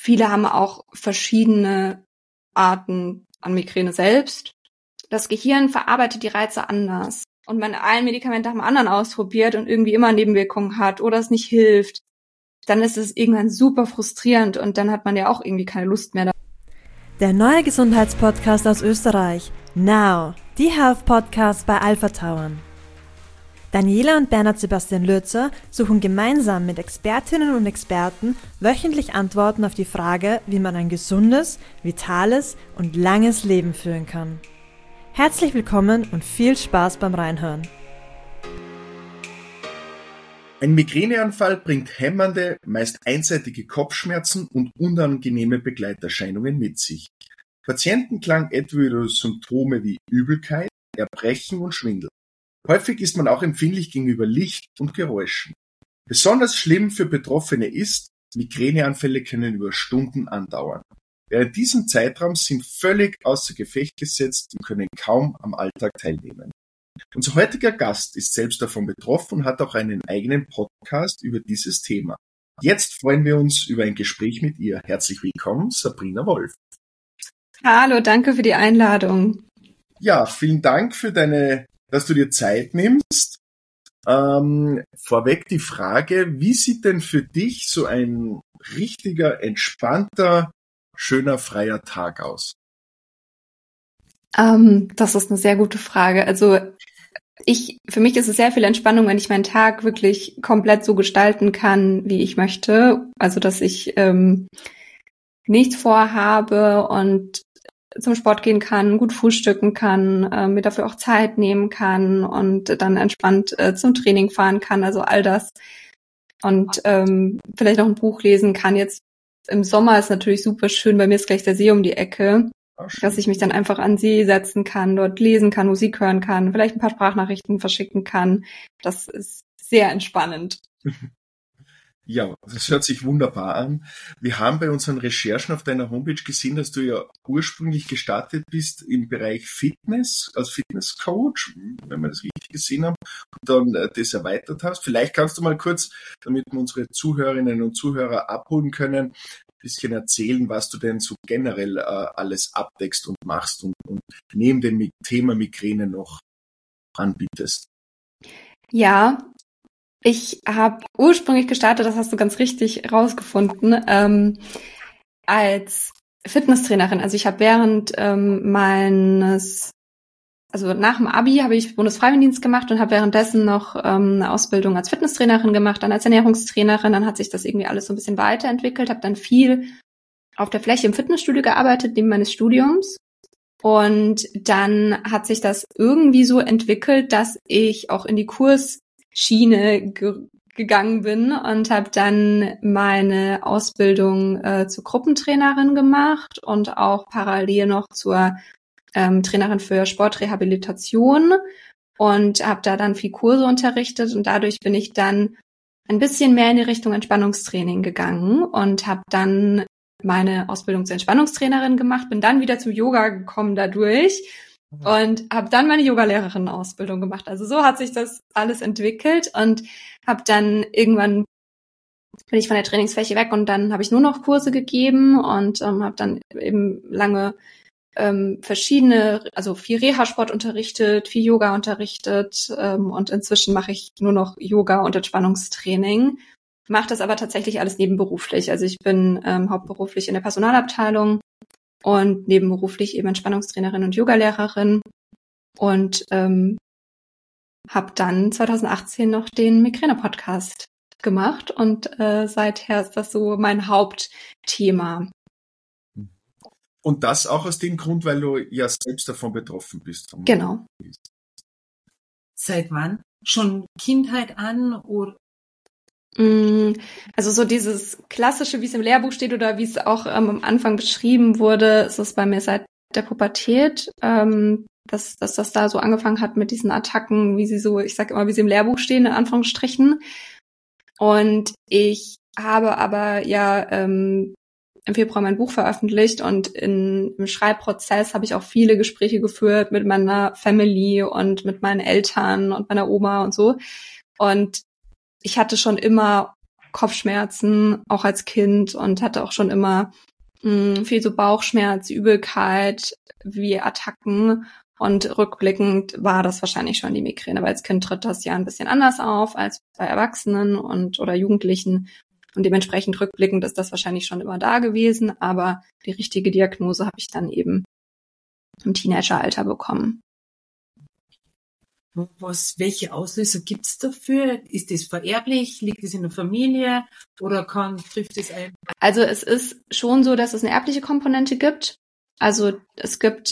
viele haben auch verschiedene Arten an Migräne selbst. Das Gehirn verarbeitet die Reize anders. Und man ein Medikament nach dem anderen ausprobiert und irgendwie immer Nebenwirkungen hat oder es nicht hilft, dann ist es irgendwann super frustrierend und dann hat man ja auch irgendwie keine Lust mehr. Der neue Gesundheitspodcast aus Österreich. Now, die Health Podcast bei Alpha Tauern. Daniela und Bernhard Sebastian Lürzer suchen gemeinsam mit Expertinnen und Experten wöchentlich Antworten auf die Frage, wie man ein gesundes, vitales und langes Leben führen kann. Herzlich willkommen und viel Spaß beim Reinhören. Ein Migräneanfall bringt hämmernde, meist einseitige Kopfschmerzen und unangenehme Begleiterscheinungen mit sich. Patienten klagen etwa über Symptome wie Übelkeit, Erbrechen und Schwindel. Häufig ist man auch empfindlich gegenüber Licht und Geräuschen. Besonders schlimm für Betroffene ist, Migräneanfälle können über Stunden andauern. Während diesem Zeitraum sind völlig außer Gefecht gesetzt und können kaum am Alltag teilnehmen. Unser heutiger Gast ist selbst davon betroffen und hat auch einen eigenen Podcast über dieses Thema. Jetzt freuen wir uns über ein Gespräch mit ihr. Herzlich willkommen, Sabrina Wolf. Hallo, danke für die Einladung. Ja, vielen Dank dass du dir Zeit nimmst. Vorweg die Frage, wie sieht denn für dich so ein richtiger, entspannter, schöner, freier Tag aus? Das ist eine sehr gute Frage. Also für mich ist es sehr viel Entspannung, wenn ich meinen Tag wirklich komplett so gestalten kann, wie ich möchte. Also dass ich nichts vorhabe und zum Sport gehen kann, gut frühstücken kann, mir dafür auch Zeit nehmen kann und dann entspannt zum Training fahren kann, also all das. Und vielleicht noch ein Buch lesen kann. Jetzt im Sommer ist natürlich super schön, bei mir ist gleich der See um die Ecke, dass ich mich dann einfach an den See setzen kann, dort lesen kann, Musik hören kann, vielleicht ein paar Sprachnachrichten verschicken kann. Das ist sehr entspannend. Ja, das hört sich wunderbar an. Wir haben bei unseren Recherchen auf deiner Homepage gesehen, dass du ja ursprünglich gestartet bist im Bereich Fitness, als Fitnesscoach, wenn wir das richtig gesehen haben, und dann das erweitert hast. Vielleicht kannst du mal kurz, damit wir unsere Zuhörerinnen und Zuhörer abholen können, ein bisschen erzählen, was du denn so generell alles abdeckst und machst und neben dem Thema Migräne noch anbietest. Ja, ich habe ursprünglich gestartet, das hast du ganz richtig rausgefunden, als Fitnesstrainerin. Also ich habe während nach dem Abi habe ich Bundesfreiwilligendienst gemacht und habe währenddessen noch eine Ausbildung als Fitnesstrainerin gemacht, dann als Ernährungstrainerin. Dann hat sich das irgendwie alles so ein bisschen weiterentwickelt, habe dann viel auf der Fläche im Fitnessstudio gearbeitet, neben meines Studiums. Und dann hat sich das irgendwie so entwickelt, dass ich auch in die Kursschiene gegangen bin und habe dann meine Ausbildung zur Gruppentrainerin gemacht und auch parallel noch zur Trainerin für Sportrehabilitation und habe da dann viel Kurse unterrichtet und dadurch bin ich dann ein bisschen mehr in die Richtung Entspannungstraining gegangen und habe dann meine Ausbildung zur Entspannungstrainerin gemacht, bin dann wieder zum Yoga gekommen dadurch und habe dann meine Yogalehrerin-Ausbildung gemacht. Also so hat sich das alles entwickelt und habe dann irgendwann bin ich von der Trainingsfläche weg und dann habe ich nur noch Kurse gegeben und habe dann eben lange verschiedene, also viel Reha-Sport unterrichtet, viel Yoga unterrichtet und inzwischen mache ich nur noch Yoga und Entspannungstraining. Mache das aber tatsächlich alles nebenberuflich. Also ich bin hauptberuflich in der Personalabteilung und nebenberuflich eben Entspannungstrainerin und Yogalehrerin und habe dann 2018 noch den Migräne-Podcast gemacht und seither ist das so mein Hauptthema. Und das auch aus dem Grund, weil du ja selbst davon betroffen bist. Genau. Seit wann? Schon Kindheit an oder? Also so dieses Klassische, wie es im Lehrbuch steht oder wie es auch am Anfang beschrieben wurde, ist es bei mir seit der Pubertät, dass das da so angefangen hat mit diesen Attacken, wie sie so, ich sag immer, wie sie im Lehrbuch stehen, in Anführungsstrichen. Und ich habe aber ja im Februar mein Buch veröffentlicht und im Schreibprozess habe ich auch viele Gespräche geführt mit meiner Family und mit meinen Eltern und meiner Oma und so. Und ich hatte schon immer Kopfschmerzen, auch als Kind, und hatte auch schon immer viel so Bauchschmerz, Übelkeit, wie Attacken. Und rückblickend war das wahrscheinlich schon die Migräne, weil als Kind tritt das ja ein bisschen anders auf als bei Erwachsenen oder Jugendlichen. Und dementsprechend rückblickend ist das wahrscheinlich schon immer da gewesen. Aber die richtige Diagnose habe ich dann eben im Teenageralter bekommen. Welche Auslöser gibt's dafür? Ist das vererblich? Liegt es in der Familie? Oder trifft es ein? Also es ist schon so, dass es eine erbliche Komponente gibt. Also es gibt,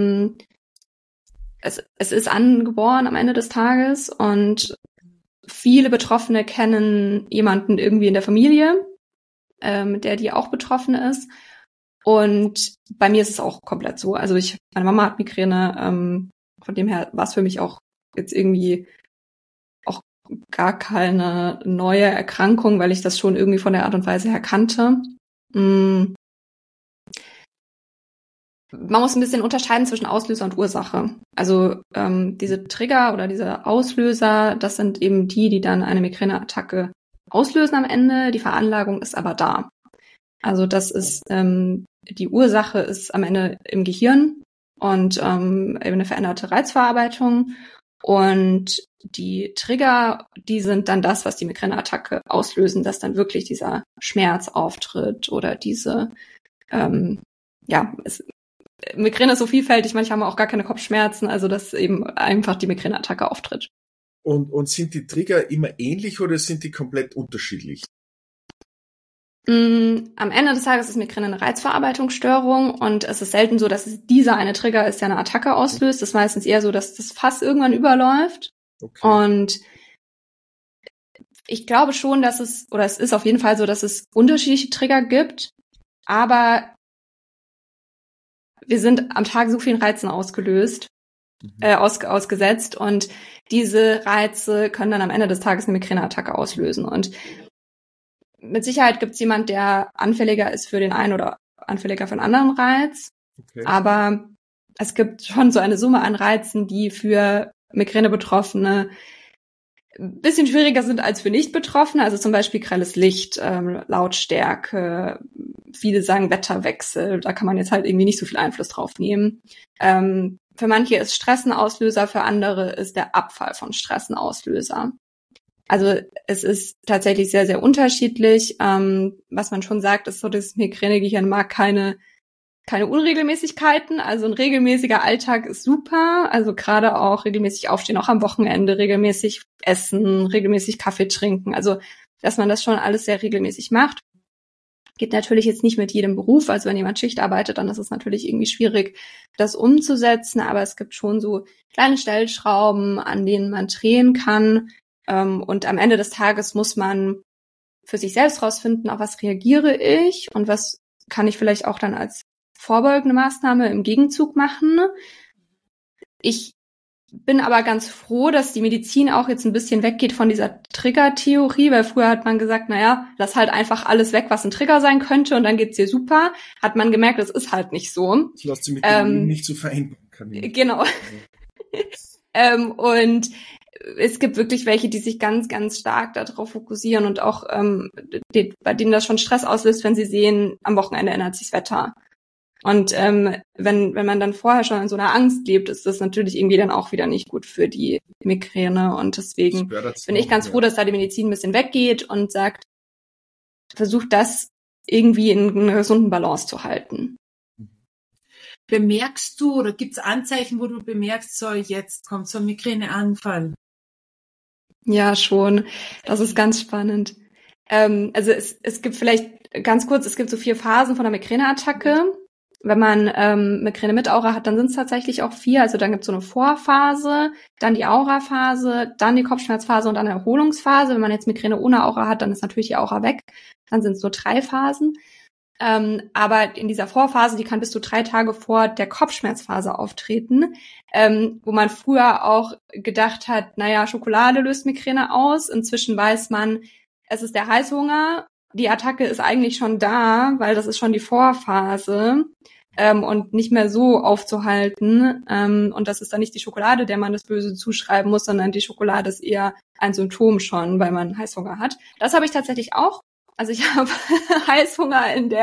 es ist angeboren am Ende des Tages, und viele Betroffene kennen jemanden irgendwie in der Familie, mit der die auch betroffen ist. Und bei mir ist es auch komplett so. Also meine Mama hat Migräne, von dem her war es für mich auch jetzt irgendwie auch gar keine neue Erkrankung, weil ich das schon irgendwie von der Art und Weise her kannte. Man muss ein bisschen unterscheiden zwischen Auslöser und Ursache. Also diese Trigger oder diese Auslöser, das sind eben die dann eine Migräneattacke auslösen am Ende. Die Veranlagung ist aber da. Also das ist die Ursache ist am Ende im Gehirn und eben eine veränderte Reizverarbeitung. Und die Trigger, die sind dann das, was die Migräneattacke auslösen, dass dann wirklich dieser Schmerz auftritt oder diese, Migräne ist so vielfältig, manche haben auch gar keine Kopfschmerzen, also dass eben einfach die Migräneattacke auftritt. Und sind die Trigger immer ähnlich oder sind die komplett unterschiedlich? Am Ende des Tages ist Migräne eine Reizverarbeitungsstörung, und es ist selten so, dass es dieser eine Trigger ist, der eine Attacke auslöst. Es ist meistens eher so, dass das Fass irgendwann überläuft. Okay. Und ich glaube schon, es ist auf jeden Fall so, dass es unterschiedliche Trigger gibt, aber wir sind am Tag so vielen Reizen ausgesetzt, und diese Reize können dann am Ende des Tages eine Migräneattacke auslösen. Und mit Sicherheit gibt es jemand, der anfälliger ist für den einen oder anfälliger für einen anderen Reiz. Okay. Aber es gibt schon so eine Summe an Reizen, die für Migräne-Betroffene ein bisschen schwieriger sind als für Nicht-Betroffene. Also zum Beispiel grelles Licht, Lautstärke, viele sagen Wetterwechsel. Da kann man jetzt halt irgendwie nicht so viel Einfluss drauf nehmen. Für manche ist Stress ein Auslöser, für andere ist der Abfall von Stress ein Auslöser. Also es ist tatsächlich sehr, sehr unterschiedlich. Was man schon sagt, ist so, das Migränegehirn mag keine Unregelmäßigkeiten. Also ein regelmäßiger Alltag ist super. Also gerade auch regelmäßig aufstehen, auch am Wochenende, regelmäßig essen, regelmäßig Kaffee trinken. Also dass man das schon alles sehr regelmäßig macht. Geht natürlich jetzt nicht mit jedem Beruf. Also wenn jemand Schicht arbeitet, dann ist es natürlich irgendwie schwierig, das umzusetzen. Aber es gibt schon so kleine Stellschrauben, an denen man drehen kann. Und am Ende des Tages muss man für sich selbst rausfinden, auf was reagiere ich und was kann ich vielleicht auch dann als vorbeugende Maßnahme im Gegenzug machen. Ich bin aber ganz froh, dass die Medizin auch jetzt ein bisschen weggeht von dieser Trigger-Theorie, weil früher hat man gesagt, naja, lass halt einfach alles weg, was ein Trigger sein könnte, und dann geht's dir super. Hat man gemerkt, das ist halt nicht so. Das lässt sich mit dem nicht so vereinbaren kann. Genau. Und es gibt wirklich welche, die sich ganz, ganz stark darauf fokussieren und auch bei denen das schon Stress auslöst, wenn sie sehen, am Wochenende ändert sich das Wetter. Und wenn man dann vorher schon in so einer Angst lebt, ist das natürlich irgendwie dann auch wieder nicht gut für die Migräne. Und deswegen bin ich ganz froh, dass da die Medizin ein bisschen weggeht und sagt, versucht das irgendwie in einer gesunden Balance zu halten. Bemerkst du oder gibt es Anzeichen, wo du bemerkst, so jetzt kommt so ein Migräneanfall? Ja, schon. Das ist ganz spannend. Also es gibt vielleicht ganz kurz, es gibt so 4 Phasen von der Migräneattacke. Wenn man Migräne mit Aura hat, dann sind es tatsächlich auch 4. Also dann gibt es so eine Vorphase, dann die Auraphase, dann die Kopfschmerzphase und dann eine Erholungsphase. Wenn man jetzt Migräne ohne Aura hat, dann ist natürlich die Aura weg. Dann sind es nur 3 Phasen. Aber in dieser Vorphase, die kann bis zu 3 Tage vor der Kopfschmerzphase auftreten, wo man früher auch gedacht hat, naja, Schokolade löst Migräne aus. Inzwischen weiß man, es ist der Heißhunger. Die Attacke ist eigentlich schon da, weil das ist schon die Vorphase. und nicht mehr so aufzuhalten. Und das ist dann nicht die Schokolade, der man das Böse zuschreiben muss, sondern die Schokolade ist eher ein Symptom schon, weil man Heißhunger hat. Das habe ich tatsächlich auch. Also ich habe Heißhunger in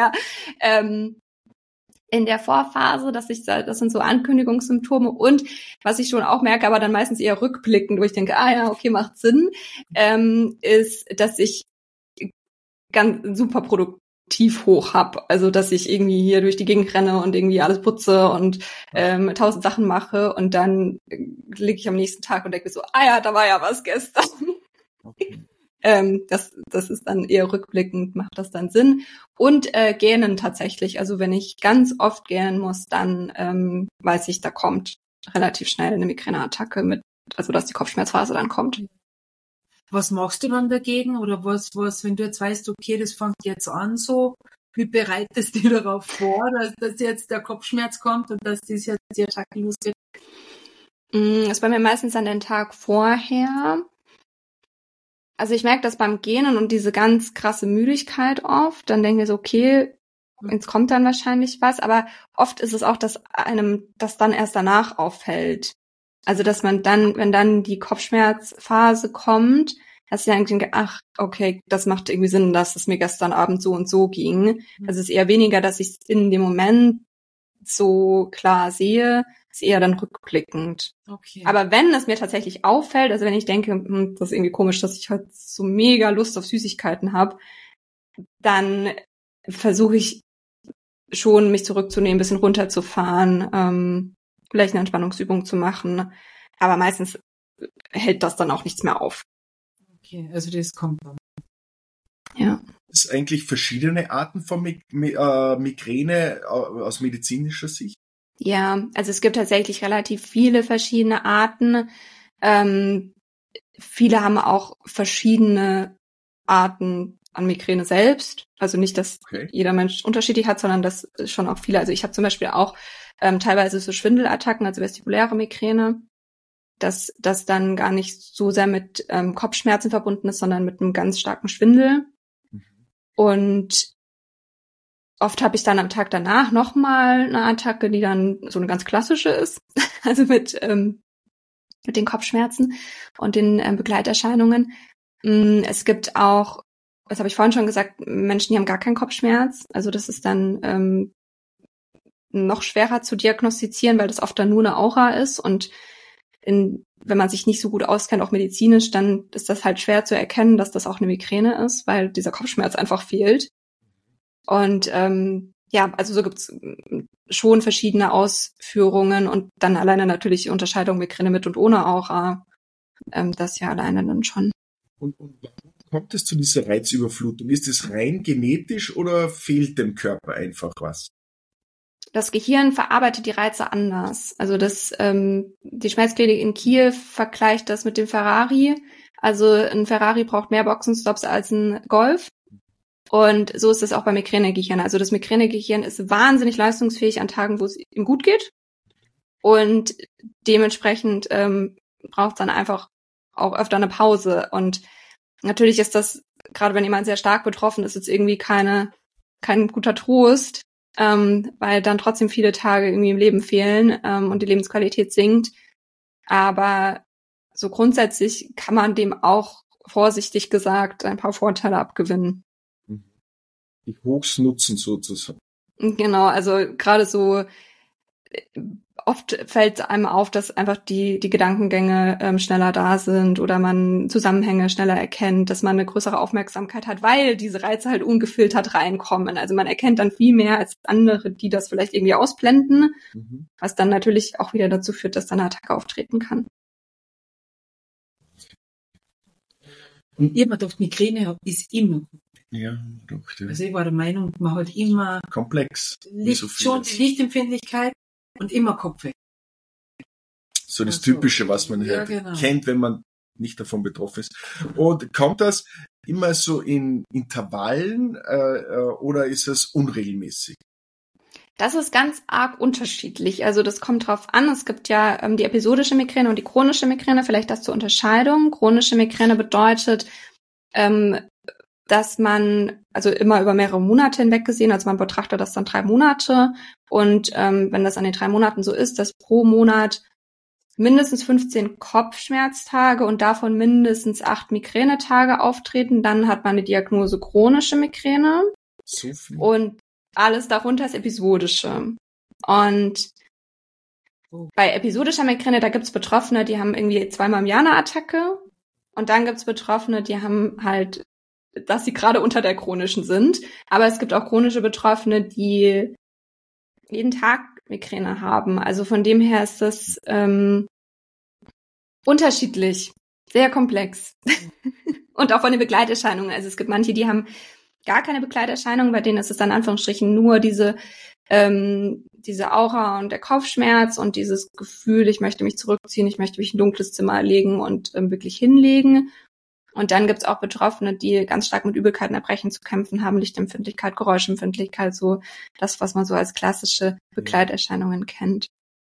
der Vorphase, das sind so Ankündigungssymptome, und was ich schon auch merke, aber dann meistens eher rückblickend, wo ich denke, okay, macht Sinn, ist, dass ich ganz super produktiv hoch hab. Also dass ich irgendwie hier durch die Gegend renne und irgendwie alles putze und 1000 Sachen mache, und dann liege ich am nächsten Tag und denke mir so, da war ja was gestern. Okay. Das ist dann eher rückblickend, macht das dann Sinn. Und gähnen tatsächlich. Also wenn ich ganz oft gähnen muss, dann weiß ich, da kommt relativ schnell eine Migräneattacke mit, also dass die Kopfschmerzphase dann kommt. Was machst du dann dagegen? Oder was, wenn du jetzt weißt, okay, das fängt jetzt an so, wie bereitest du dich darauf vor, dass jetzt der Kopfschmerz kommt und dass das jetzt die Attacke losgeht? Das ist bei mir meistens an den Tag vorher. Also ich merke das beim Gähnen und diese ganz krasse Müdigkeit oft. Dann denke ich so, okay, jetzt kommt dann wahrscheinlich was. Aber oft ist es auch, dass einem das dann erst danach auffällt. Also dass man dann, wenn dann die Kopfschmerzphase kommt, dass ich dann denke, okay, das macht irgendwie Sinn, dass es mir gestern Abend so und so ging. Also es ist eher weniger, dass ich es in dem Moment so klar sehe, ist eher dann rückblickend. Okay. Aber wenn es mir tatsächlich auffällt, also wenn ich denke, das ist irgendwie komisch, dass ich heute so mega Lust auf Süßigkeiten habe, dann versuche ich schon, mich zurückzunehmen, ein bisschen runterzufahren, vielleicht eine Entspannungsübung zu machen. Aber meistens hält das dann auch nichts mehr auf. Okay, also das kommt dann. Ja. Es sind eigentlich verschiedene Arten von Migräne aus medizinischer Sicht. Ja, also es gibt tatsächlich relativ viele verschiedene Arten. Viele haben auch verschiedene Arten an Migräne selbst. Also nicht, dass jeder Mensch unterschiedlich hat, sondern dass schon auch viele. Also ich habe zum Beispiel auch teilweise so Schwindelattacken, also vestibuläre Migräne, dass das dann gar nicht so sehr mit Kopfschmerzen verbunden ist, sondern mit einem ganz starken Schwindel. Und oft habe ich dann am Tag danach nochmal eine Attacke, die dann so eine ganz klassische ist, also mit den Kopfschmerzen und den Begleiterscheinungen. Es gibt auch, das habe ich vorhin schon gesagt, Menschen, die haben gar keinen Kopfschmerz. Also das ist dann noch schwerer zu diagnostizieren, weil das oft dann nur eine Aura ist. Und wenn man sich nicht so gut auskennt, auch medizinisch, dann ist das halt schwer zu erkennen, dass das auch eine Migräne ist, weil dieser Kopfschmerz einfach fehlt. Und also so gibt's schon verschiedene Ausführungen und dann alleine natürlich die Unterscheidung Migräne mit und ohne Aura. Das ja alleine dann schon. Und warum kommt es zu dieser Reizüberflutung? Ist es rein genetisch oder fehlt dem Körper einfach was? Das Gehirn verarbeitet die Reize anders. Also die Schmerzklinik in Kiew vergleicht das mit dem Ferrari. Also ein Ferrari braucht mehr Boxenstops als ein Golf. Und so ist es auch beim Migränegehirn. Also das Migränegehirn ist wahnsinnig leistungsfähig an Tagen, wo es ihm gut geht. Und dementsprechend braucht es dann einfach auch öfter eine Pause. Und natürlich ist das, gerade wenn jemand sehr stark betroffen ist, jetzt irgendwie kein guter Trost, weil dann trotzdem viele Tage irgendwie im Leben fehlen und die Lebensqualität sinkt. Aber so grundsätzlich kann man dem auch vorsichtig gesagt ein paar Vorteile abgewinnen. Die Hochs nutzen sozusagen. Genau, also gerade so oft fällt einem auf, dass einfach die Gedankengänge schneller da sind oder man Zusammenhänge schneller erkennt, dass man eine größere Aufmerksamkeit hat, weil diese Reize halt ungefiltert reinkommen. Also man erkennt dann viel mehr als andere, die das vielleicht irgendwie ausblenden, was dann natürlich auch wieder dazu führt, dass dann eine Attacke auftreten kann. Und ich habe mir gedacht, Migräne ist immer. Ja, doch. Ja. Also ich war der Meinung, man hat immer komplex. Schon die Lichtempfindlichkeit und immer Kopfweh. So das Typische, was man kennt, wenn man nicht davon betroffen ist. Und kommt das immer so in Intervallen oder ist es unregelmäßig? Das ist ganz arg unterschiedlich. Also das kommt drauf an. Es gibt ja die episodische Migräne und die chronische Migräne. Vielleicht das zur Unterscheidung. Chronische Migräne bedeutet, dass man, also immer über mehrere Monate hinweg gesehen, also man betrachtet das dann 3 Monate und wenn das an den 3 Monaten so ist, dass pro Monat mindestens 15 Kopfschmerztage und davon mindestens 8 Migränetage auftreten, dann hat man die Diagnose chronische Migräne. So viel. Und alles darunter ist episodische. Und bei episodischer Migräne, da gibt's Betroffene, die haben irgendwie 2-mal im Jahr eine Attacke. Und dann gibt's Betroffene, die haben halt, dass sie gerade unter der chronischen sind. Aber es gibt auch chronische Betroffene, die jeden Tag Migräne haben. Also von dem her ist das unterschiedlich, sehr komplex. Und auch von den Begleiterscheinungen. Also es gibt manche, die haben gar keine Begleiterscheinungen, bei denen ist es dann in Anführungsstrichen nur diese Aura und der Kopfschmerz und dieses Gefühl, ich möchte mich zurückziehen, ich möchte mich in ein dunkles Zimmer legen und wirklich hinlegen. Und dann gibt's auch Betroffene, die ganz stark mit Übelkeit und Erbrechen zu kämpfen haben, Lichtempfindlichkeit, Geräuschempfindlichkeit, so das, was man so als klassische Begleiterscheinungen kennt.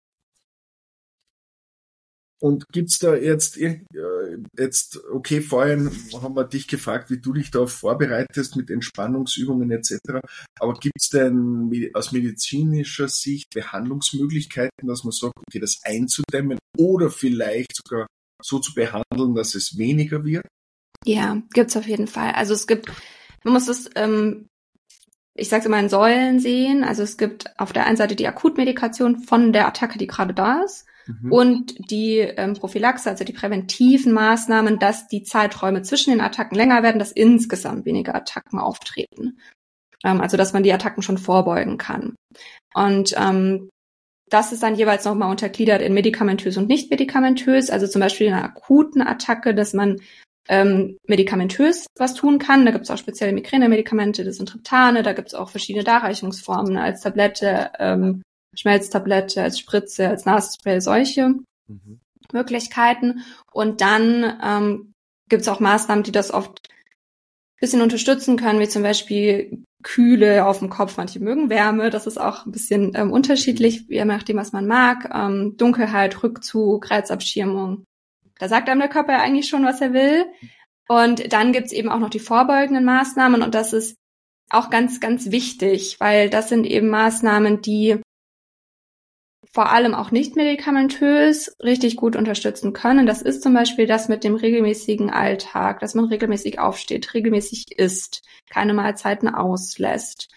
Und gibt's da jetzt, okay, vorhin haben wir dich gefragt, wie du dich darauf vorbereitest mit Entspannungsübungen etc. Aber gibt's denn aus medizinischer Sicht Behandlungsmöglichkeiten, dass man sagt, okay, das einzudämmen oder vielleicht sogar so zu behandeln, dass es weniger wird? Ja, gibt's auf jeden Fall. Also man muss es, ich sag's immer in Säulen sehen. Also es gibt auf der einen Seite die Akutmedikation von der Attacke, die gerade da ist. Und die Prophylaxe, also die präventiven Maßnahmen, dass die Zeiträume zwischen den Attacken länger werden, dass insgesamt weniger Attacken auftreten. Also dass man die Attacken schon vorbeugen kann. Und das ist dann jeweils nochmal untergliedert in medikamentös und nicht medikamentös. Also zum Beispiel in einer akuten Attacke, dass man medikamentös was tun kann. Da gibt es auch spezielle Migränemedikamente, das sind Triptane, da gibt es auch verschiedene Darreichungsformen als Tablette, Schmelztablette, als Spritze, als Nasenspray, solche Möglichkeiten. Und dann gibt es auch Maßnahmen, die das oft ein bisschen unterstützen können, wie zum Beispiel Kühle auf dem Kopf. Manche mögen Wärme, das ist auch ein bisschen unterschiedlich, je nachdem, was man mag. Dunkelheit, Rückzug, Reizabschirmung. Da sagt einem der Körper ja eigentlich schon, was er will. Und dann gibt's eben auch noch die vorbeugenden Maßnahmen. Und das ist auch ganz, ganz wichtig, weil das sind eben Maßnahmen, die vor allem auch nicht medikamentös richtig gut unterstützen können. Das ist zum Beispiel das mit dem regelmäßigen Alltag, dass man regelmäßig aufsteht, regelmäßig isst, keine Mahlzeiten auslässt.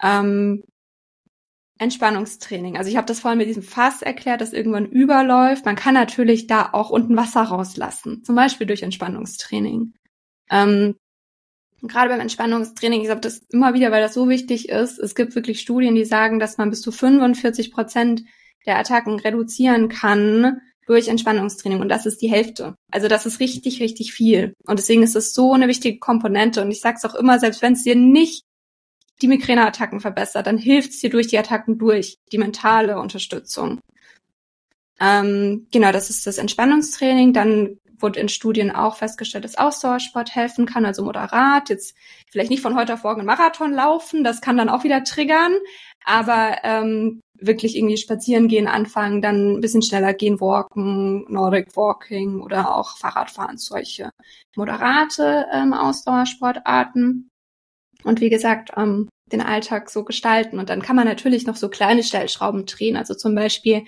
Entspannungstraining. Also ich habe das vorhin mit diesem Fass erklärt, das irgendwann überläuft. Man kann natürlich da auch unten Wasser rauslassen, zum Beispiel durch Entspannungstraining. Gerade beim Entspannungstraining, ich sage das immer wieder, weil das so wichtig ist, es gibt wirklich Studien, die sagen, dass man bis zu 45% der Attacken reduzieren kann durch Entspannungstraining. Und das ist die Hälfte. Also das ist richtig, richtig viel. Und deswegen ist es so eine wichtige Komponente. Und ich sage es auch immer, selbst wenn es dir nicht die Migräneattacken verbessert, dann hilft es dir durch die Attacken durch, die mentale Unterstützung. Genau, das ist das Entspannungstraining. Dann wurde in Studien auch festgestellt, dass Ausdauersport helfen kann, also moderat. Jetzt vielleicht nicht von heute auf morgen einen Marathon laufen, das kann dann auch wieder triggern, aber wirklich irgendwie spazieren gehen anfangen, dann ein bisschen schneller gehen, walken, Nordic Walking oder auch Fahrradfahren, solche moderate Ausdauersportarten. Und wie gesagt, den Alltag so gestalten. Und dann kann man natürlich noch so kleine Stellschrauben drehen. Also zum Beispiel,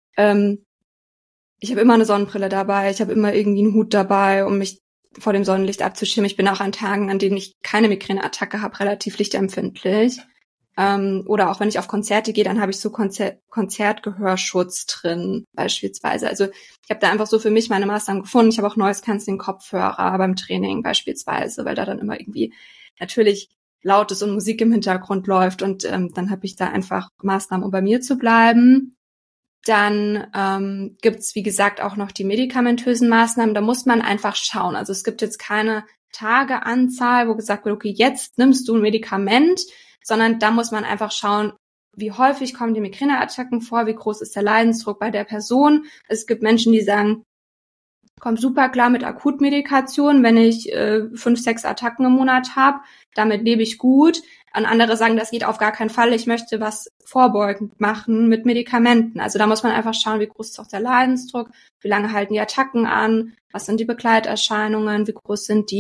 ich habe immer eine Sonnenbrille dabei, ich habe immer irgendwie einen Hut dabei, um mich vor dem Sonnenlicht abzuschirmen. Ich bin auch an Tagen, an denen ich keine Migräneattacke habe, relativ lichtempfindlich. Oder auch wenn ich auf Konzerte gehe, dann habe ich so Konzertgehörschutz drin beispielsweise. Also ich habe da einfach so für mich meine Maßnahmen gefunden. Ich habe auch Noise-Cancelling-Kopfhörer beim Training beispielsweise, weil da dann immer irgendwie natürlich Lautes und Musik im Hintergrund läuft und dann habe ich da einfach Maßnahmen, um bei mir zu bleiben. Dann gibt's wie gesagt, auch noch die medikamentösen Maßnahmen. Da muss man einfach schauen. Also es gibt jetzt keine Tageanzahl, wo gesagt wird, okay, jetzt nimmst du ein Medikament, sondern da muss man einfach schauen, wie häufig kommen die Migräneattacken vor, wie groß ist der Leidensdruck bei der Person. Es gibt Menschen, die sagen, komme super klar mit Akutmedikation, wenn ich 5-6 Attacken im Monat habe, damit lebe ich gut. Und andere sagen, das geht auf gar keinen Fall, ich möchte was vorbeugend machen mit Medikamenten. Also da muss man einfach schauen, wie groß ist auch der Leidensdruck, wie lange halten die Attacken an, was sind die Begleiterscheinungen, wie groß sind die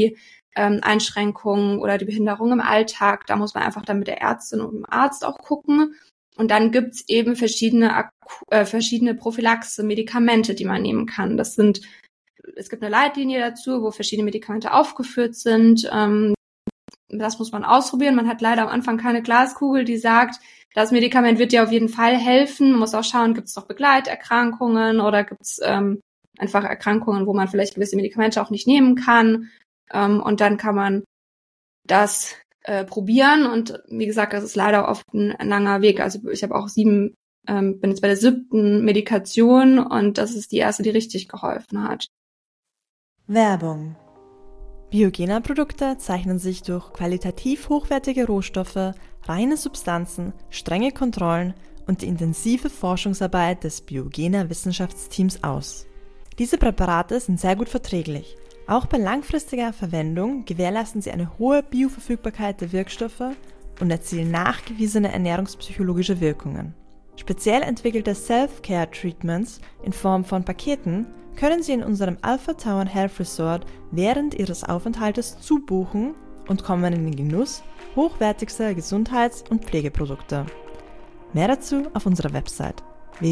Einschränkungen oder die Behinderung im Alltag. Da muss man einfach dann mit der Ärztin und dem Arzt auch gucken. Und dann gibt's eben verschiedene Prophylaxe, Medikamente, die man nehmen kann. Es gibt eine Leitlinie dazu, wo verschiedene Medikamente aufgeführt sind. Das muss man ausprobieren. Man hat leider am Anfang keine Glaskugel, die sagt, das Medikament wird dir auf jeden Fall helfen. Man muss auch schauen, gibt es noch Begleiterkrankungen oder gibt es einfach Erkrankungen, wo man vielleicht gewisse Medikamente auch nicht nehmen kann. Und dann kann man das probieren. Und wie gesagt, das ist leider oft ein langer Weg. Also ich habe auch bin jetzt bei der 7. Medikation und das ist die erste, die richtig geholfen hat. Werbung. Biogena-Produkte zeichnen sich durch qualitativ hochwertige Rohstoffe, reine Substanzen, strenge Kontrollen und die intensive Forschungsarbeit des Biogena-Wissenschaftsteams aus. Diese Präparate sind sehr gut verträglich. Auch bei langfristiger Verwendung gewährleisten sie eine hohe Bioverfügbarkeit der Wirkstoffe und erzielen nachgewiesene ernährungspsychologische Wirkungen. Speziell entwickelte Self-Care-Treatments in Form von Paketen können Sie in unserem Alpha Tauern Health Resort während Ihres Aufenthaltes zubuchen und kommen in den Genuss hochwertigster Gesundheits- und Pflegeprodukte. Mehr dazu auf unserer Website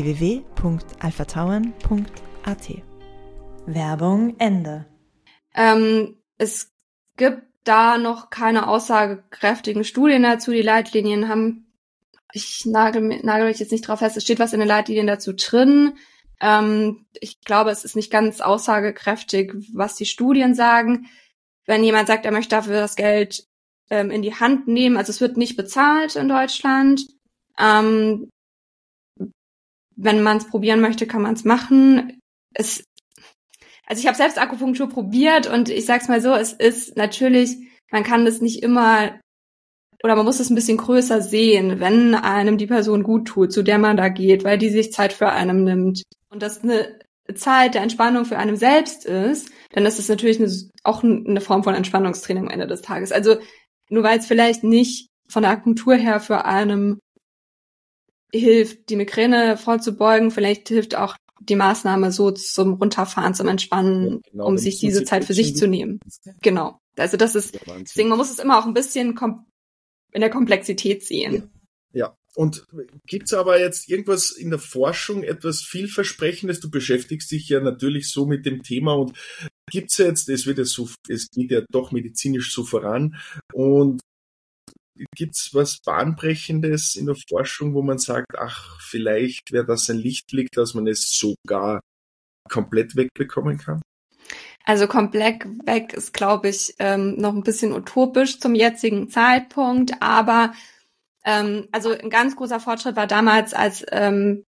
www.alphatauern.at. Werbung Ende. Es gibt da noch keine aussagekräftigen Studien dazu. Die Leitlinien haben, ich nagel mich jetzt nicht drauf fest, es steht was in den Leitlinien dazu drin. Ich glaube, es ist nicht ganz aussagekräftig, was die Studien sagen. Wenn jemand sagt, er möchte dafür das Geld in die Hand nehmen, also es wird nicht bezahlt in Deutschland. Wenn man es probieren möchte, kann man es machen. Also ich habe selbst Akupunktur probiert und ich sag's mal so, es ist natürlich, man kann das nicht immer, oder man muss es ein bisschen größer sehen, wenn einem die Person gut tut, zu der man da geht, weil die sich Zeit für einen nimmt. Und das eine Zeit der Entspannung für einen selbst ist, dann ist es natürlich auch eine Form von Entspannungstraining am Ende des Tages. Also nur weil es vielleicht nicht von der Akupunktur her für einen hilft, die Migräne vorzubeugen, vielleicht hilft auch die Maßnahme so zum Runterfahren, zum Entspannen, ja, genau, um sich diese Zeit für sich zu nehmen. Genau. Also das ist, deswegen, man muss es immer auch ein bisschen in der Komplexität sehen. Ja. Und gibt's aber jetzt irgendwas in der Forschung, etwas vielversprechendes? Du beschäftigst dich ja natürlich so mit dem Thema und gibt's jetzt, es geht ja doch medizinisch so voran und gibt's was Bahnbrechendes in der Forschung, wo man sagt, ach, vielleicht wäre das ein Lichtblick, dass man es sogar komplett wegbekommen kann? Also komplett weg ist, glaube ich, noch ein bisschen utopisch zum jetzigen Zeitpunkt, aber also ein ganz großer Fortschritt war damals, als ich glaube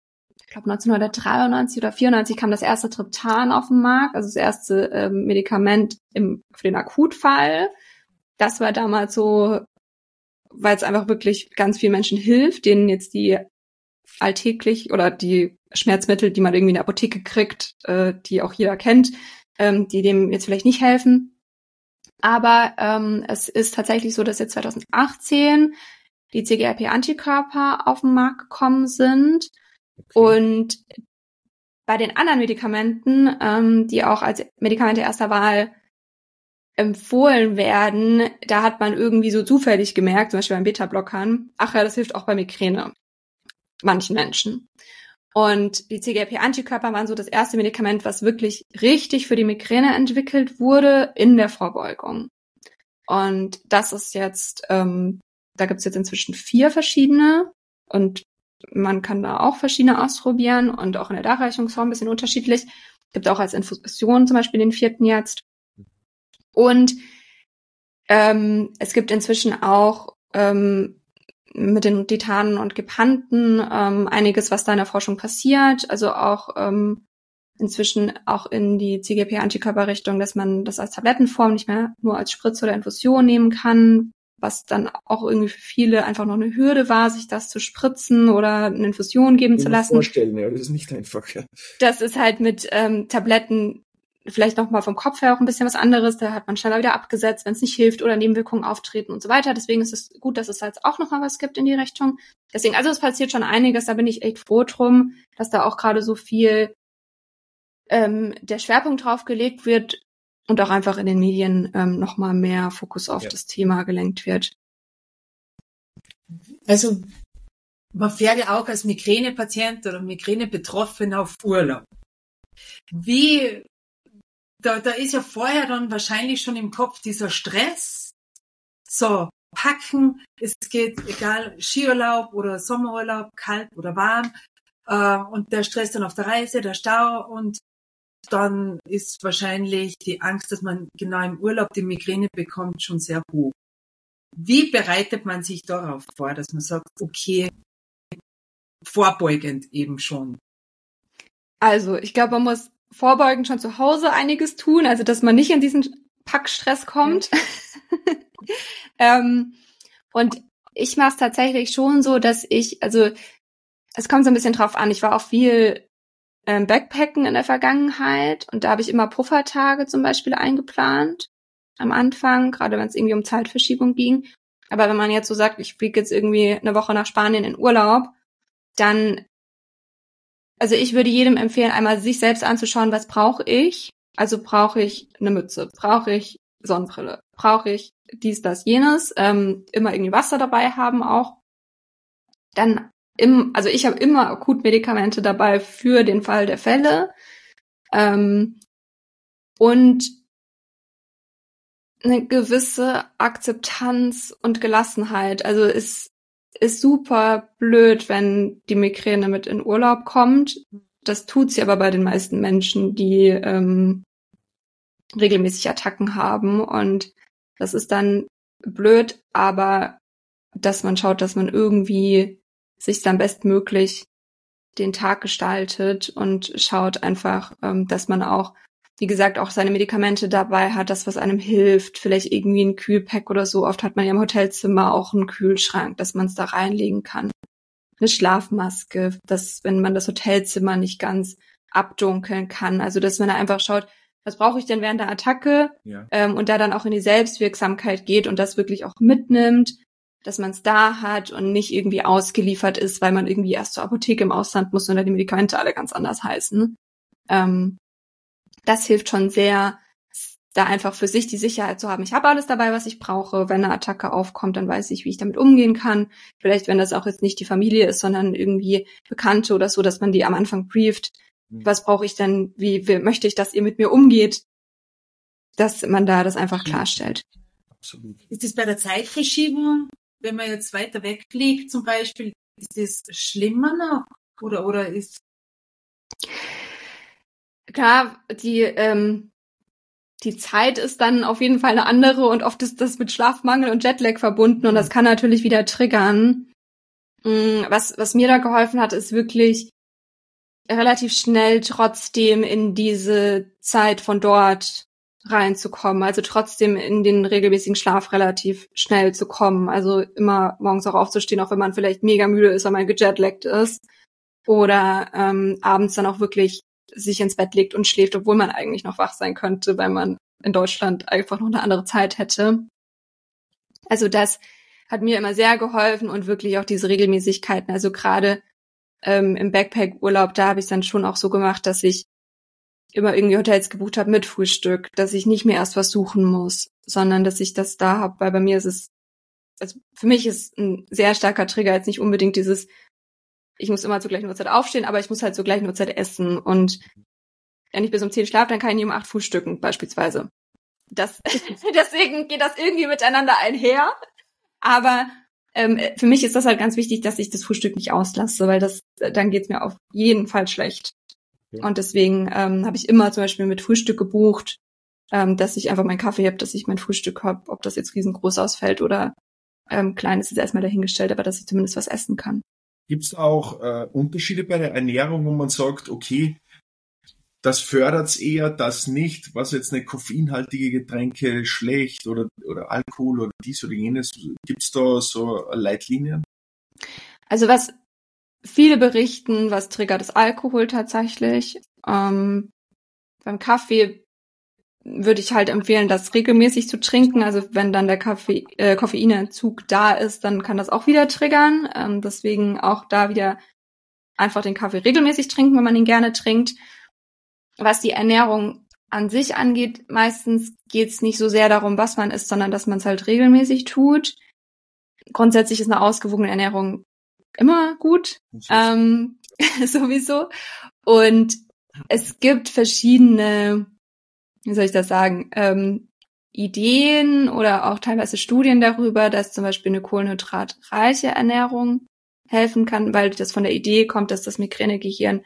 1993 oder 94 kam das erste Triptan auf den Markt, also das erste Medikament für den Akutfall. Das war damals so, weil es einfach wirklich ganz vielen Menschen hilft, denen jetzt die alltäglich oder die Schmerzmittel, die man irgendwie in der Apotheke kriegt, die auch jeder kennt, die dem jetzt vielleicht nicht helfen. Aber es ist tatsächlich so, dass jetzt 2018 die CGRP-Antikörper auf den Markt gekommen sind. Okay. Und bei den anderen Medikamenten, die auch als Medikamente erster Wahl empfohlen werden, da hat man irgendwie so zufällig gemerkt, zum Beispiel beim Beta-Blockern, ach ja, das hilft auch bei Migräne manchen Menschen. Und die CGRP-Antikörper waren so das erste Medikament, was wirklich richtig für die Migräne entwickelt wurde in der Vorbeugung. Und das ist jetzt, da gibt's jetzt inzwischen 4 verschiedene und man kann da auch verschiedene ausprobieren und auch in der Darreichungsform ein bisschen unterschiedlich. Gibt auch als Infusion zum Beispiel den 4. jetzt. Und es gibt inzwischen auch mit den Titanen und Gepanten einiges, was da in der Forschung passiert. Also auch inzwischen auch in die CGRP-Antikörperrichtung, dass man das als Tablettenform nicht mehr nur als Spritze oder Infusion nehmen kann, was dann auch irgendwie für viele einfach noch eine Hürde war, sich das zu spritzen oder eine Infusion geben zu lassen. Vorstellen, ja, das ist nicht einfach. Ja. Das ist halt mit Tabletten vielleicht noch mal vom Kopf her auch ein bisschen was anderes. Da hat man schneller wieder abgesetzt, wenn es nicht hilft oder Nebenwirkungen auftreten und so weiter. Deswegen ist es gut, dass es jetzt auch noch mal was gibt in die Richtung. Deswegen, also es passiert schon einiges. Da bin ich echt froh drum, dass da auch gerade so viel der Schwerpunkt drauf gelegt wird, und auch einfach in den Medien nochmal mehr Fokus auf das Thema gelenkt wird. Also man fährt ja auch als Migränepatient oder Migräne-Betroffener auf Urlaub. Da ist ja vorher dann wahrscheinlich schon im Kopf dieser Stress. So, packen, es geht, egal, Skiurlaub oder Sommerurlaub, kalt oder warm, und der Stress dann auf der Reise, der Stau, und dann ist wahrscheinlich die Angst, dass man genau im Urlaub die Migräne bekommt, schon sehr hoch. Wie bereitet man sich darauf vor, dass man sagt, okay, vorbeugend eben schon? Also, ich glaube, man muss vorbeugend schon zu Hause einiges tun, also dass man nicht in diesen Packstress kommt. Und ich mache es tatsächlich schon so, dass es kommt so ein bisschen drauf an, ich war auch viel Backpacken in der Vergangenheit und da habe ich immer Puffertage zum Beispiel eingeplant am Anfang, gerade wenn es irgendwie um Zeitverschiebung ging. Aber wenn man jetzt so sagt, ich fliege jetzt irgendwie eine Woche nach Spanien in Urlaub, dann, also ich würde jedem empfehlen, einmal sich selbst anzuschauen, was brauche ich? Also brauche ich eine Mütze, brauche ich Sonnenbrille, brauche ich dies, das, jenes, immer irgendwie Wasser dabei haben auch. Dann also ich habe immer Akutmedikamente dabei für den Fall der Fälle. Und eine gewisse Akzeptanz und Gelassenheit. Also es ist super blöd, wenn die Migräne mit in Urlaub kommt. Das tut sie aber bei den meisten Menschen, die regelmäßig Attacken haben. Und das ist dann blöd, aber dass man schaut, dass man irgendwie sich dann bestmöglich den Tag gestaltet und schaut einfach, dass man auch, wie gesagt, auch seine Medikamente dabei hat, das, was einem hilft, vielleicht irgendwie ein Kühlpack oder so. Oft hat man ja im Hotelzimmer auch einen Kühlschrank, dass man es da reinlegen kann. Eine Schlafmaske, dass, wenn man das Hotelzimmer nicht ganz abdunkeln kann, also dass man da einfach schaut, was brauche ich denn während der Attacke, und da dann auch in die Selbstwirksamkeit geht und das wirklich auch mitnimmt, dass man es da hat und nicht irgendwie ausgeliefert ist, weil man irgendwie erst zur Apotheke im Ausland muss und da die Medikamente alle ganz anders heißen. Das hilft schon sehr, da einfach für sich die Sicherheit zu haben. Ich habe alles dabei, was ich brauche. Wenn eine Attacke aufkommt, dann weiß ich, wie ich damit umgehen kann. Vielleicht, wenn das auch jetzt nicht die Familie ist, sondern irgendwie Bekannte oder so, dass man die am Anfang brieft. Was brauche ich denn? Wie möchte ich, dass ihr mit mir umgeht? Dass man da das einfach klarstellt. Absolut. Ist das bei der Zeitverschiebung, wenn man jetzt weiter wegfliegt zum Beispiel, ist das schlimmer noch? Oder ist... Klar, die Zeit ist dann auf jeden Fall eine andere und oft ist das mit Schlafmangel und Jetlag verbunden und das kann natürlich wieder triggern. Was mir da geholfen hat, ist wirklich relativ schnell trotzdem in diese Zeit von dort reinzukommen, also trotzdem in den regelmäßigen Schlaf relativ schnell zu kommen, also immer morgens auch aufzustehen, auch wenn man vielleicht mega müde ist, weil man gejetlaggt ist, oder abends dann auch wirklich sich ins Bett legt und schläft, obwohl man eigentlich noch wach sein könnte, weil man in Deutschland einfach noch eine andere Zeit hätte. Also das hat mir immer sehr geholfen und wirklich auch diese Regelmäßigkeiten, also gerade im Backpack-Urlaub, da habe ich es dann schon auch so gemacht, dass ich immer irgendwie Hotels gebucht habe mit Frühstück, dass ich nicht mehr erst was suchen muss, sondern dass ich das da habe, weil bei mir ist es, also für mich ist ein sehr starker Trigger jetzt nicht unbedingt dieses, ich muss immer zur gleichen Uhrzeit aufstehen, aber ich muss halt zur gleichen Uhrzeit essen und wenn ich bis um 10 schlafe, dann kann ich nicht um 8 frühstücken beispielsweise. Deswegen geht das irgendwie miteinander einher, aber für mich ist das halt ganz wichtig, dass ich das Frühstück nicht auslasse, weil dann geht's mir auf jeden Fall schlecht. Ja. Und deswegen habe ich immer zum Beispiel mit Frühstück gebucht, dass ich einfach meinen Kaffee habe, dass ich mein Frühstück habe, ob das jetzt riesengroß ausfällt oder klein ist, ist erstmal dahingestellt, aber dass ich zumindest was essen kann. Gibt es auch Unterschiede bei der Ernährung, wo man sagt, okay, das fördert es eher, das nicht, was jetzt eine koffeinhaltige Getränke schlecht oder Alkohol oder dies oder jenes, gibt es da so Leitlinien? Also was viele berichten, was triggert, ist Alkohol tatsächlich. Beim Kaffee würde ich halt empfehlen, das regelmäßig zu trinken. Also wenn dann der Koffeinentzug da ist, dann kann das auch wieder triggern. Deswegen auch da wieder einfach den Kaffee regelmäßig trinken, wenn man ihn gerne trinkt. Was die Ernährung an sich angeht, meistens geht's nicht so sehr darum, was man isst, sondern dass man es halt regelmäßig tut. Grundsätzlich ist eine ausgewogene Ernährung immer gut, sowieso. Und es gibt verschiedene, wie soll ich das sagen, Ideen oder auch teilweise Studien darüber, dass zum Beispiel eine kohlenhydratreiche Ernährung helfen kann, weil das von der Idee kommt, dass das Migränegehirn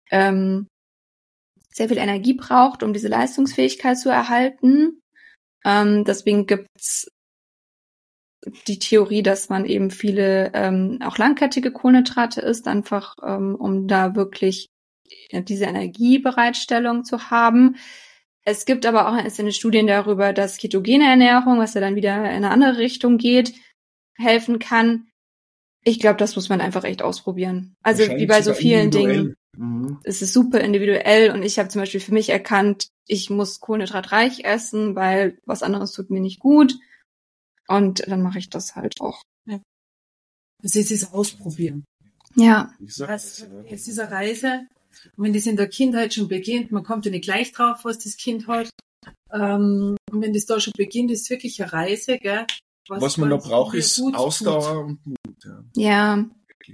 sehr viel Energie braucht, um diese Leistungsfähigkeit zu erhalten. Deswegen gibt's die Theorie, dass man eben viele auch langkettige Kohlenhydrate isst, einfach um da wirklich diese Energiebereitstellung zu haben. Es gibt aber auch einzelne Studien darüber, dass ketogene Ernährung, was ja dann wieder in eine andere Richtung geht, helfen kann. Ich glaube, das muss man einfach echt ausprobieren. Also wie bei so vielen Dingen. Es ist super individuell und ich habe zum Beispiel für mich erkannt, ich muss kohlenhydratreich essen, weil was anderes tut mir nicht gut. Und dann mache ich das halt auch. Ja. Also es ist ausprobieren. Ja. Es ist eine Reise. Und wenn das in der Kindheit schon beginnt, man kommt ja nicht gleich drauf, was das Kind hat. Und wenn das da schon beginnt, ist es wirklich eine Reise, gell? Was man noch braucht, ist Ausdauer und Mut. Ja.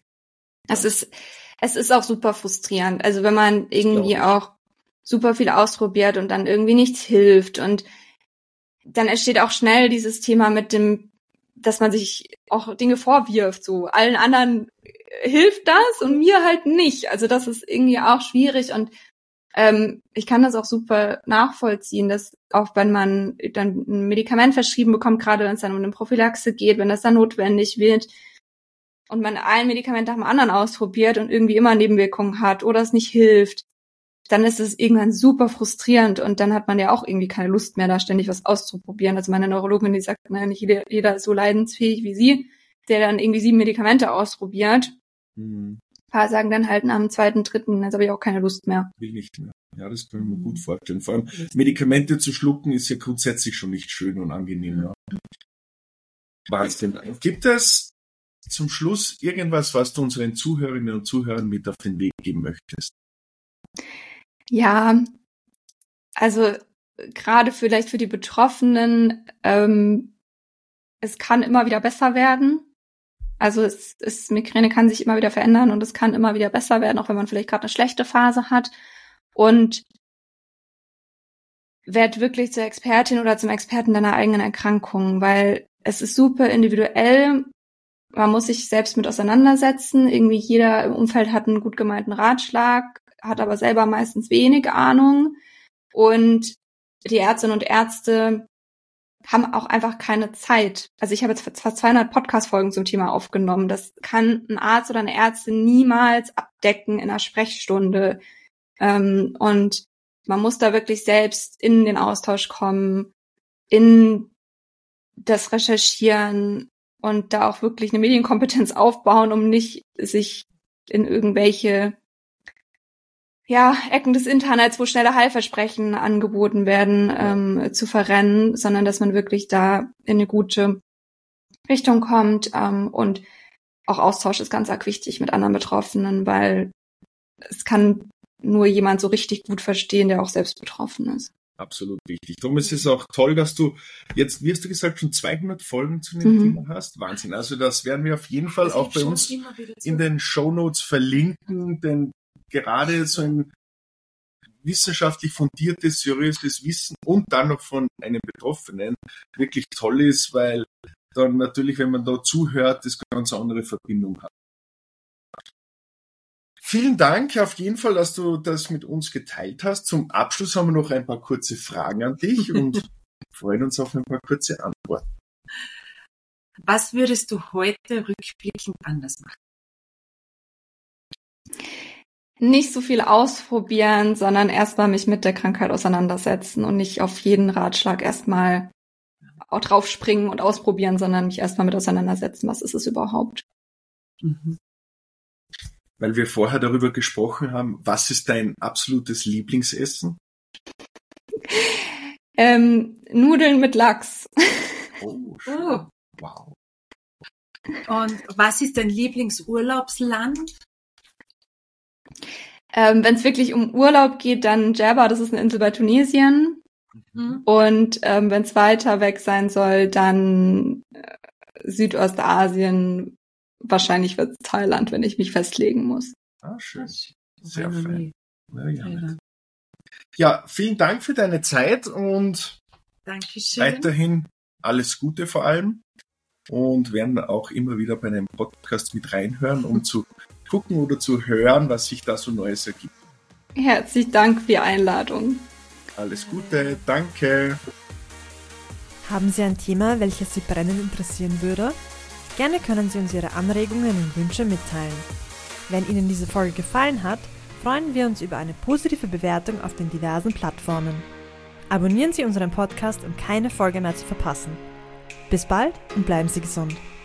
Es ist auch super frustrierend. Also wenn man irgendwie auch super viel ausprobiert und dann irgendwie nichts hilft und dann entsteht auch schnell dieses Thema mit dem, dass man sich auch Dinge vorwirft, so allen anderen hilft das und mir halt nicht. Also das ist irgendwie auch schwierig und ich kann das auch super nachvollziehen, dass auch wenn man dann ein Medikament verschrieben bekommt, gerade wenn es dann um eine Prophylaxe geht, wenn das dann notwendig wird und man ein Medikament nach dem anderen ausprobiert und irgendwie immer Nebenwirkungen hat oder es nicht hilft, dann ist es irgendwann super frustrierend und dann hat man ja auch irgendwie keine Lust mehr, da ständig was auszuprobieren. Also meine Neurologin, die sagt, naja, nicht jeder ist so leidensfähig wie sie, der dann irgendwie 7 Medikamente ausprobiert. Ein paar sagen dann halt nach dem 2., 3., jetzt habe ich auch keine Lust mehr. Will nicht mehr. Ja, das kann ich mir gut vorstellen. Vor allem Medikamente zu schlucken ist ja grundsätzlich schon nicht schön und angenehm. Ja. Wahnsinn. Gibt es zum Schluss irgendwas, was du unseren Zuhörerinnen und Zuhörern mit auf den Weg geben möchtest? Ja, also gerade vielleicht für die Betroffenen, es kann immer wieder besser werden. Also Migräne kann sich immer wieder verändern und es kann immer wieder besser werden, auch wenn man vielleicht gerade eine schlechte Phase hat. Und werd wirklich zur Expertin oder zum Experten deiner eigenen Erkrankung, weil es ist super individuell. Man muss sich selbst mit auseinandersetzen. Irgendwie jeder im Umfeld hat einen gut gemeinten Ratschlag, hat aber selber meistens wenig Ahnung. Und die Ärztinnen und Ärzte haben auch einfach keine Zeit. Also ich habe jetzt fast 200 Podcast-Folgen zum Thema aufgenommen. Das kann ein Arzt oder eine Ärztin niemals abdecken in einer Sprechstunde. Und man muss da wirklich selbst in den Austausch kommen, in das Recherchieren und da auch wirklich eine Medienkompetenz aufbauen, um nicht sich in irgendwelche Ecken des Internets, wo schnelle Heilversprechen angeboten werden, zu verrennen, sondern dass man wirklich da in eine gute Richtung kommt. Und auch Austausch ist ganz arg wichtig mit anderen Betroffenen, weil es kann nur jemand so richtig gut verstehen, der auch selbst betroffen ist. Absolut wichtig. Darum ist es auch toll, dass du jetzt, wie hast du gesagt, schon 200 Folgen zu dem Thema hast. Wahnsinn. Also das werden wir auf jeden Fall auch bei uns in den Shownotes verlinken, denn gerade so ein wissenschaftlich fundiertes, seriöses Wissen und dann noch von einem Betroffenen wirklich toll ist, weil dann natürlich, wenn man da zuhört, das ganz andere Verbindung hat. Vielen Dank auf jeden Fall, dass du das mit uns geteilt hast. Zum Abschluss haben wir noch ein paar kurze Fragen an dich und freuen uns auf ein paar kurze Antworten. Was würdest du heute rückblickend anders machen? Nicht so viel ausprobieren, sondern erstmal mich mit der Krankheit auseinandersetzen und nicht auf jeden Ratschlag erstmal auch draufspringen und ausprobieren, sondern mich erstmal mit auseinandersetzen, was ist es überhaupt. Weil wir vorher darüber gesprochen haben, was ist dein absolutes Lieblingsessen? Nudeln mit Lachs. Oh, schön. Wow. Und was ist dein Lieblingsurlaubsland? Wenn es wirklich um Urlaub geht, dann Djerba, das ist eine Insel bei Tunesien. Und wenn es weiter weg sein soll, dann Südostasien. Wahrscheinlich wird es Thailand, wenn ich mich festlegen muss. Schön. Sehr fein. Ja, vielen Dank für deine Zeit und Dankeschön. Weiterhin alles Gute vor allem. Und werden auch immer wieder bei einem Podcast mit reinhören, um zu gucken oder zu hören, was sich da so Neues ergibt. Herzlichen Dank für die Einladung. Alles Gute, danke. Haben Sie ein Thema, welches Sie brennend interessieren würde? Gerne können Sie uns Ihre Anregungen und Wünsche mitteilen. Wenn Ihnen diese Folge gefallen hat, freuen wir uns über eine positive Bewertung auf den diversen Plattformen. Abonnieren Sie unseren Podcast, um keine Folge mehr zu verpassen. Bis bald und bleiben Sie gesund.